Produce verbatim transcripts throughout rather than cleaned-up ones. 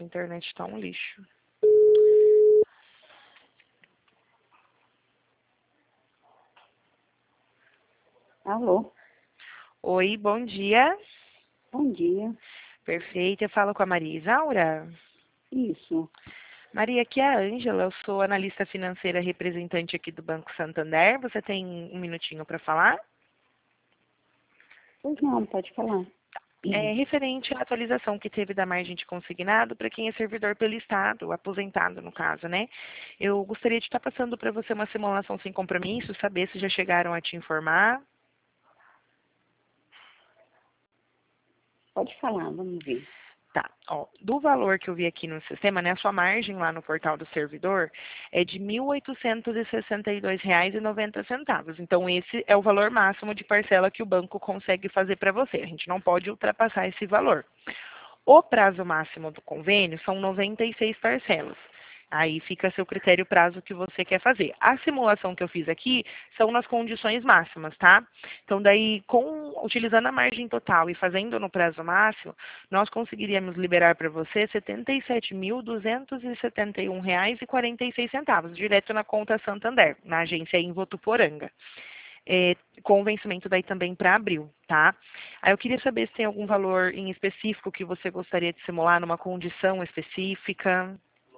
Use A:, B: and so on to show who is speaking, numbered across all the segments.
A: Nossa, a internet tá um lixo.
B: Alô,
A: Oi, bom dia.
B: bom dia.
A: Perfeito, eu falo com a Maria Isaura.
B: Isso.
A: Maria, aqui é a Ângela, eu sou analista financeira representante aqui do Banco Santander. Você tem um minutinho para falar?
B: Pois não, pode falar.
A: É referente à atualização que teve da margem de consignado para quem é servidor pelo Estado, aposentado no caso, né? Eu gostaria de estar passando para você uma simulação sem compromisso, saber se já chegaram a te informar.
B: Pode falar, vamos ver.
A: Tá, ó, do valor que eu vi aqui no sistema, né, a sua margem lá no portal do servidor é de mil oitocentos e sessenta e dois reais e noventa centavos. Então, esse é o valor máximo de parcela que o banco consegue fazer para você. A gente não pode ultrapassar esse valor. O prazo máximo do convênio são noventa e seis parcelas. Aí fica a seu critério o prazo que você quer fazer. A simulação que eu fiz aqui são nas condições máximas, tá? Então, daí, com, utilizando a margem total e fazendo no prazo máximo, nós conseguiríamos liberar para você setenta e sete mil duzentos e setenta e um reais e quarenta e seis centavos, direto na conta Santander, na agência em Votuporanga. É, com o vencimento daí também para abril, tá? Aí eu queria saber se tem algum valor em específico que você gostaria de simular numa condição específica.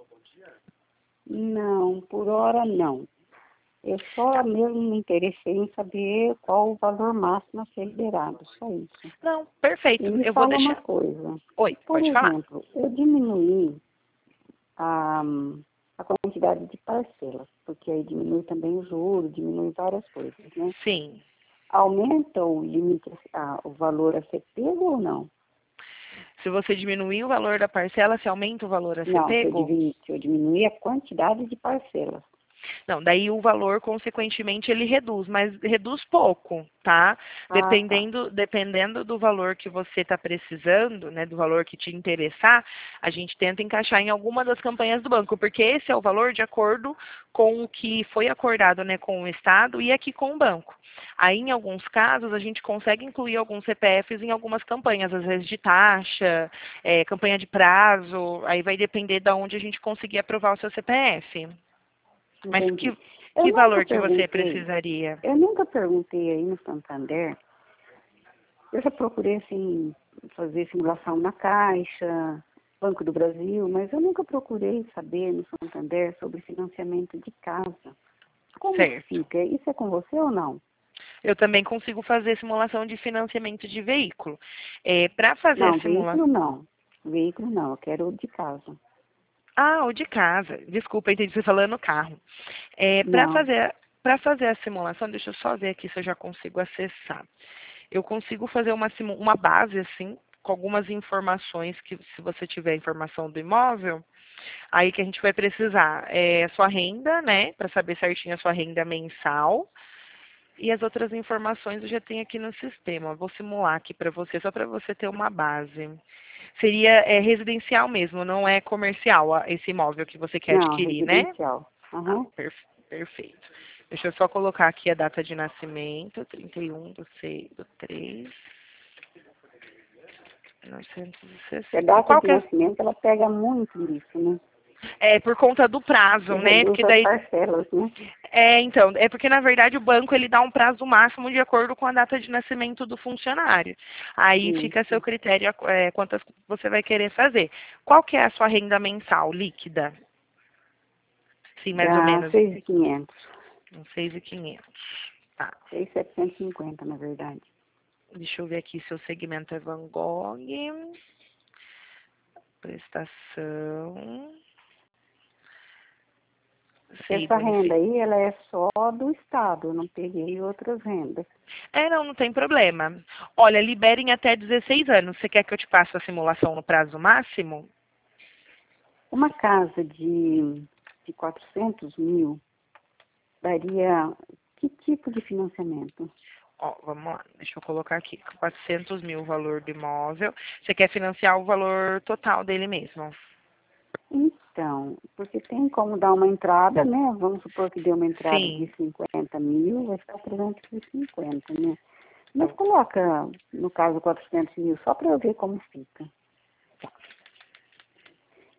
B: Não, por hora não. Eu só mesmo me interessei em saber qual o valor máximo a ser liberado, só isso.
A: Não,
B: E
A: perfeito.
B: me
A: Eu vou
B: fala uma
A: deixar.
B: coisa.
A: Oi,
B: Por
A: pode falar.
B: exemplo, eu diminuí a, a quantidade de parcelas, porque aí diminui também o juro, diminui várias coisas, né?
A: Sim.
B: Aumenta o limite, a, o valor a ser pego ou não?
A: Se você diminuir o valor da parcela, se aumenta o valor a ser
B: Não, se eu,
A: pego?
B: diminuir, se eu diminuir a quantidade de parcelas.
A: Não, daí o valor, consequentemente, ele reduz, mas reduz pouco, tá?
B: Ah, tá.
A: Dependendo, dependendo do valor que você está precisando, né, do valor que te interessar, a gente tenta encaixar em alguma das campanhas do banco, porque esse é o valor de acordo com o que foi acordado, né, com o Estado e aqui com o banco. Aí, em alguns casos, a gente consegue incluir alguns C P Fs em algumas campanhas, às vezes de taxa, é, campanha de prazo, aí vai depender de onde a gente conseguir aprovar o seu C P F. Mas
B: Entendi.
A: que,
B: Eu
A: que
B: nunca
A: valor que você
B: perguntei,
A: precisaria?
B: eu nunca perguntei aí no Santander, eu já procurei, assim, fazer simulação na Caixa, Banco do Brasil, mas eu nunca procurei saber no Santander sobre financiamento de casa. Como que
A: Certo.
B: fica? Isso é com você ou não?
A: Eu também consigo fazer simulação de financiamento de veículo. É, para fazer a
B: Não,
A: simulação.
B: veículo não. Veículo não, eu quero o de casa.
A: Ah, o de casa. Desculpa, entendi você falando carro. É, para
B: Não.
A: fazer, para fazer a simulação, deixa eu só ver aqui se eu já consigo acessar. Eu consigo fazer uma, simu- uma base, assim, com algumas informações que, se você tiver informação do imóvel, aí que a gente vai precisar é a sua renda, né? Para saber certinho a sua renda mensal. E as outras informações eu já tenho aqui no sistema. Vou simular aqui para você, só para você ter uma base. Seria é, residencial mesmo, não é comercial a- esse imóvel que você quer
B: Não,
A: adquirir, né?
B: residencial.
A: Ah,
B: Aham.
A: perfe- perfeito. Deixa eu só colocar aqui a data de nascimento, trinta e um de seis do três, mil novecentos e
B: A
A: sessenta.
B: data
A: Qual
B: de
A: que é?
B: nascimento, ela pega muito nisso, né?
A: É por conta do prazo,
B: E
A: né?
B: reduz
A: Porque
B: as
A: daí
B: parcelas, né?
A: é, então, é porque na verdade o banco ele dá um prazo máximo de acordo com a data de nascimento do funcionário. Aí fica a seu
B: Isso.
A: critério é, quantas você vai querer fazer. Qual que é a sua renda mensal líquida? Sim, mais ou
B: Dá
A: menos
B: seis mil e quinhentos.
A: uns seis mil e quinhentos. Tá.
B: seis mil setecentos e cinquenta, na verdade.
A: Deixa eu ver aqui se o segmento é Van Gogh. Prestação. Sim,
B: Essa renda
A: município.
B: aí, ela é só do Estado, eu não peguei outras rendas.
A: É, não, não tem problema. Olha, liberem até dezesseis anos. Você quer que eu te passe a simulação no prazo máximo?
B: Uma casa de, de quatrocentos mil daria que tipo de financiamento?
A: Ó, vamos lá, deixa eu colocar aqui. quatrocentos mil o valor do imóvel. Você quer financiar o valor total dele mesmo?
B: Então, porque tem como dar uma entrada, né? Vamos supor que dê uma entrada de
A: Sim.
B: cinquenta mil, vai ficar trezentos e cinquenta, né? Mas
A: Então,
B: coloca, no caso, quatrocentos mil, só para eu ver como fica.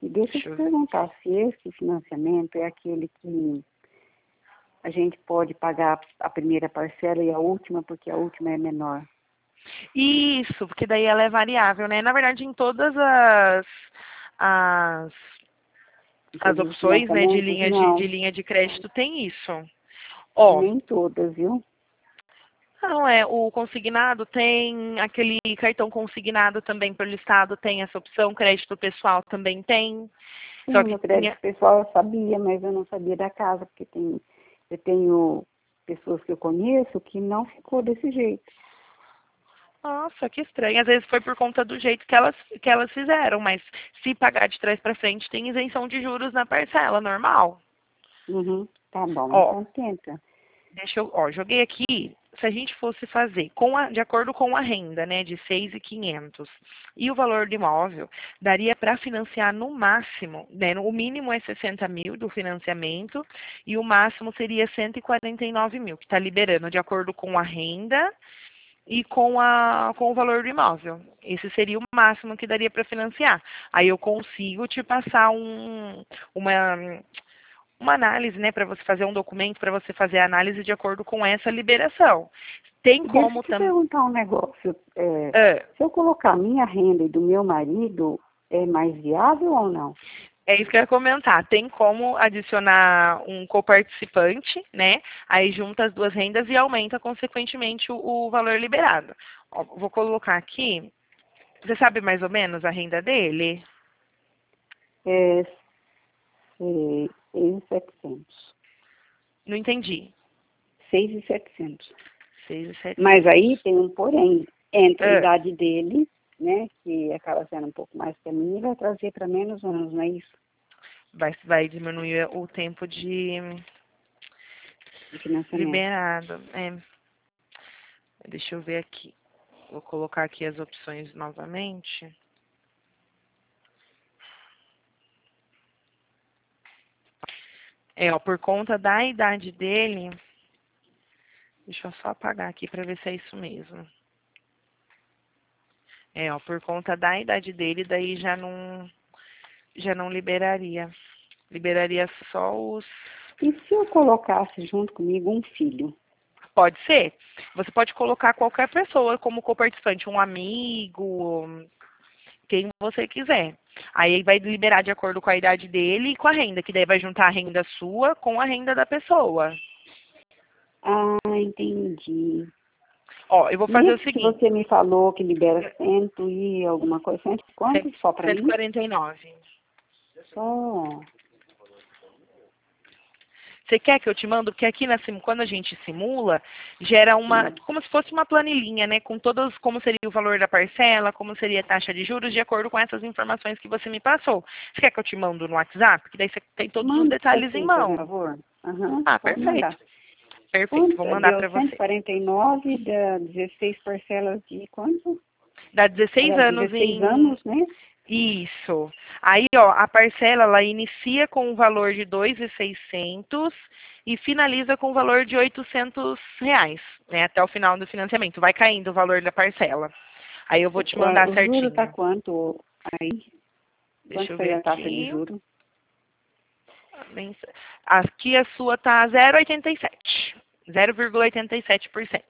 B: E deixa eu
A: Deixa
B: te
A: eu...
B: perguntar se esse financiamento é aquele que a gente pode pagar a primeira parcela e a última, porque a última é menor.
A: Isso, porque daí ela é variável, né? Na verdade, em todas as, as,
B: Em
A: as
B: todos os
A: opções, né, de
B: financiamentos,
A: linha de, de
B: não.
A: linha de crédito tem isso. Ó,
B: Nem todas, viu?
A: não é, o consignado tem, aquele cartão consignado também pelo Estado tem essa opção, crédito pessoal também tem.
B: Sim,
A: Só
B: o
A: que
B: meu crédito
A: tinha,
B: pessoal eu sabia, mas eu não sabia da casa, porque tem, eu tenho pessoas que eu conheço que não ficou desse jeito.
A: nossa, que estranho. Às vezes foi por conta do jeito que elas, que elas fizeram, mas se pagar de trás para frente, tem isenção de juros na parcela, normal.
B: Uhum, tá bom,
A: Ó,
B: então tenta.
A: deixa eu, ó, joguei aqui, se a gente fosse fazer com a, de acordo com a renda, né, de seis mil e quinhentos e o valor do imóvel, daria para financiar no máximo, né, o mínimo é sessenta mil do financiamento e o máximo seria cento e quarenta e nove mil, que está liberando de acordo com a renda e com, a, com o valor do imóvel. Esse seria o máximo que daria para financiar. Aí eu consigo te passar um, uma, uma análise, né, para você fazer um documento, para você fazer a análise de acordo com essa liberação. Tem
B: E deixa eu
A: como
B: te
A: também...
B: perguntar um negócio. É,
A: É,
B: se eu colocar a minha renda e do meu marido, é mais viável ou não?
A: é isso que eu ia comentar. Tem como adicionar um coparticipante, né? Aí junta as duas rendas e aumenta, consequentemente, o, o valor liberado. Ó, vou colocar aqui. Você sabe mais ou menos a renda dele?
B: É seis mil e setecentos.
A: Não entendi.
B: seis mil e setecentos.
A: Seis e
B: Mas
A: setecentos.
B: aí tem um porém. Entre a
A: É,
B: idade dele, né, que acaba sendo um pouco mais que a minha, vai trazer para menos anos, não é isso?
A: vai, vai diminuir o tempo de
B: De financiamento.
A: liberado. É, deixa eu ver aqui. Vou colocar aqui as opções novamente. É, ó, por conta da idade dele, deixa eu só apagar aqui para ver se é isso mesmo. É, ó, por conta da idade dele, daí já não, já não liberaria. Liberaria só os...
B: E se eu colocasse junto comigo um filho?
A: Pode ser. Você pode colocar qualquer pessoa como coparticipante, um amigo, quem você quiser. Aí vai liberar de acordo com a idade dele e com a renda, que daí vai juntar a renda sua com a renda da pessoa.
B: Ah, entendi.
A: Ó, eu vou
B: E
A: fazer o
B: esse que
A: seguinte,
B: você me falou que libera cento e alguma coisa, cento e quanto? Só para
A: cento e
B: mim?
A: quarenta e nove.
B: Só.
A: Você quer que eu te mando? Porque aqui na sim- quando a gente simula, gera uma,
B: Hum.
A: como se fosse uma planilhinha, né? Com todos, como seria o valor da parcela, como seria a taxa de juros, de acordo com essas informações que você me passou. Você quer que eu te mando no WhatsApp? Porque daí você tem todos os
B: Manda
A: detalhes em
B: assim, por
A: mão.
B: favor. Aham,
A: Ah,
B: pode
A: perfeito.
B: mandar.
A: Perfeito. Vou
B: Quanto?
A: mandar
B: Deu
A: para
B: cento e
A: você.
B: quarenta e nove, dá dezesseis parcelas de quanto?
A: Dá dezesseis
B: Aliás,
A: anos
B: dezesseis
A: em...
B: anos, né?
A: Isso. Aí, ó, a parcela, ela inicia com o valor de dois mil e seiscentos e finaliza com o valor de oitocentos reais, né, até o final do financiamento. Vai caindo o valor da parcela. Aí eu vou
B: O,
A: te mandar
B: o juro tá
A: certinho.
B: quanto aí?
A: Deixa
B: Quanto
A: eu ver
B: seria a taxa de
A: aqui.
B: juro?
A: Nem sei. Aqui a sua tá zero vírgula oitenta e sete. zero vírgula oitenta e sete por cento.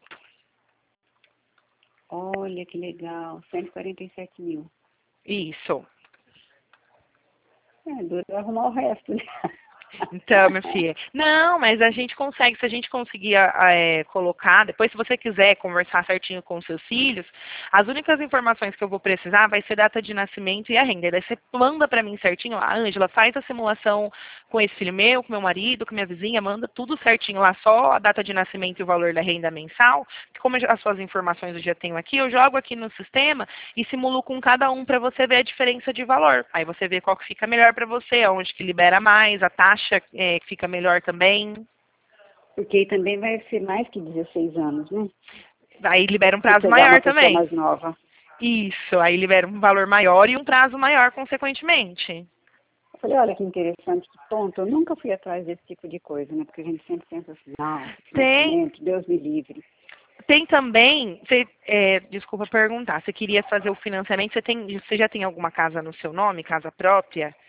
B: Olha que legal, cento e quarenta e sete mil.
A: Isso.
B: É, dura arrumar o resto, né?
A: Então, minha filha. Não, mas a gente consegue, se a gente conseguir é, colocar, depois se você quiser conversar certinho com os seus filhos, as únicas informações que eu vou precisar vai ser data de nascimento e a renda. Daí você manda para mim certinho, a Ângela faz a simulação com esse filho meu, com meu marido, com minha vizinha, manda tudo certinho lá, só a data de nascimento e o valor da renda mensal, que como as suas informações eu já tenho aqui, eu jogo aqui no sistema e simulo com cada um para você ver a diferença de valor. Aí você vê qual que fica melhor para você, onde que libera mais, a taxa é, que fica melhor também.
B: Porque aí também vai ser mais que dezesseis anos, né?
A: Aí libera um
B: Se
A: prazo
B: pegar uma
A: maior
B: pessoa
A: também.
B: mais nova.
A: Isso, aí libera um valor maior e um prazo maior, consequentemente.
B: Eu falei, olha que interessante, que tonto, eu nunca fui atrás desse tipo de coisa, né? Porque a gente sempre pensa assim, não,
A: Tem,
B: financiamento, Deus me livre.
A: tem também, você, é, desculpa perguntar, você queria fazer o financiamento, você, tem, você já tem alguma casa no seu nome, casa própria?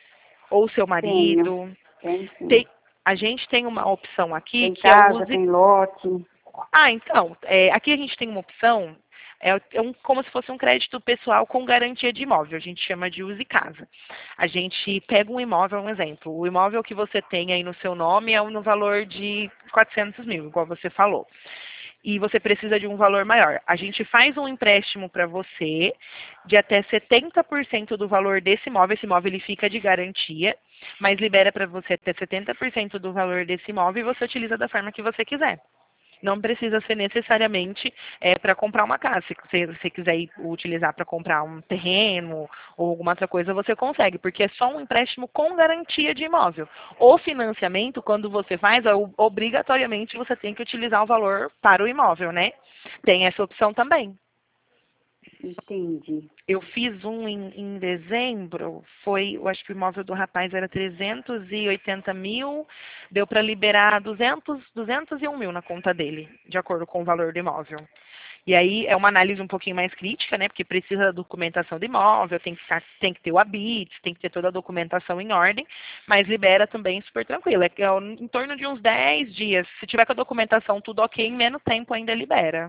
A: Ou seu
B: Tenho,
A: marido?
B: tenho sim.
A: Tem, a gente tem uma opção aqui
B: Tem
A: que é o
B: casa,
A: use...
B: tem lote.
A: Ah, então, é, aqui a gente tem uma opção, é, é um, como se fosse um crédito pessoal com garantia de imóvel, a gente chama de use casa. A gente pega um imóvel, um exemplo, o imóvel que você tem aí no seu nome é no valor de quatrocentos mil, igual você falou. E você precisa de um valor maior. A gente faz um empréstimo para você de até setenta por cento do valor desse imóvel. Esse imóvel ele fica de garantia, mas libera para você até setenta por cento do valor desse imóvel e você utiliza da forma que você quiser. Não precisa ser necessariamente é, para comprar uma casa. Se você, você quiser ir utilizar para comprar um terreno ou alguma outra coisa, você consegue, porque é só um empréstimo com garantia de imóvel. O financiamento, quando você faz, é, obrigatoriamente você tem que utilizar o valor para o imóvel, né? Tem essa opção também.
B: Entendi.
A: Eu fiz um em, em dezembro, foi, eu acho que o imóvel do rapaz era trezentos e oitenta mil, deu para liberar duzentos, duzentos e um mil na conta dele, de acordo com o valor do imóvel. E aí é uma análise um pouquinho mais crítica, né? Porque precisa da documentação do imóvel, tem que, ficar, tem que ter o habite, tem que ter toda a documentação em ordem, mas libera também super tranquilo. É, é em torno de uns dez dias. Se tiver com a documentação tudo ok, em menos tempo ainda libera.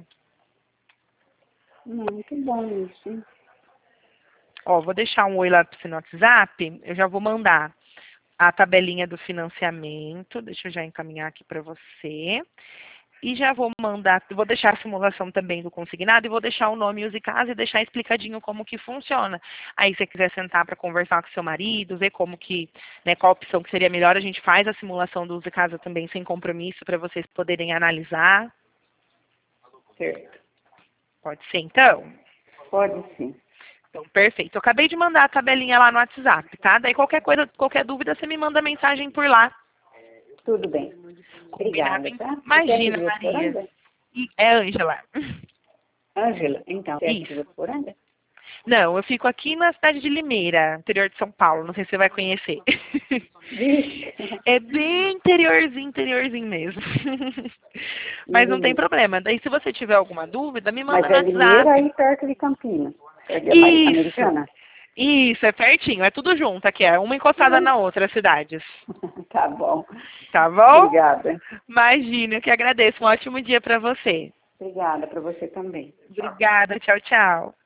B: Muito bom isso.
A: Ó, vou deixar um oi lá para você no WhatsApp. Eu já vou mandar a tabelinha do financiamento. Deixa eu já encaminhar aqui para você. E já vou mandar, vou deixar a simulação também do consignado e vou deixar o nome Use Casa e deixar explicadinho como que funciona. Aí se você quiser sentar para conversar com seu marido, ver como que, né, qual opção que seria melhor, a gente faz a simulação do Use Casa também sem compromisso para vocês poderem analisar.
B: Certo.
A: Pode ser então?
B: Pode sim.
A: Então, perfeito. Eu acabei de mandar a tabelinha lá no WhatsApp, tá? Daí qualquer coisa, qualquer dúvida, você me manda mensagem por lá.
B: Tudo bem.
A: Combinado?
B: Obrigada, tá? Você é aqui
A: Imagina,
B: de
A: Maria.
B: Votuporanga?
A: E é Ângela.
B: Ângela, então, você é aqui de
A: Isso.
B: Votuporanga?
A: Não, eu fico aqui na cidade de Limeira, interior de São Paulo. Não sei se você vai conhecer.
B: Vixe.
A: É bem interiorzinho, interiorzinho mesmo. Mas não tem
B: Hum,
A: problema. Daí, se você tiver alguma dúvida, me
B: Mas
A: manda no
B: é Limeira
A: WhatsApp.
B: aí perto de Campinas. É de Ama-
A: Isso.
B: Americana?
A: Isso, é pertinho. É tudo junto aqui. É uma encostada na outra, as cidades.
B: Tá bom.
A: Tá bom?
B: Obrigada.
A: Imagina, eu que agradeço. Um ótimo dia para você.
B: Obrigada para você também.
A: Obrigada. Tchau, tchau.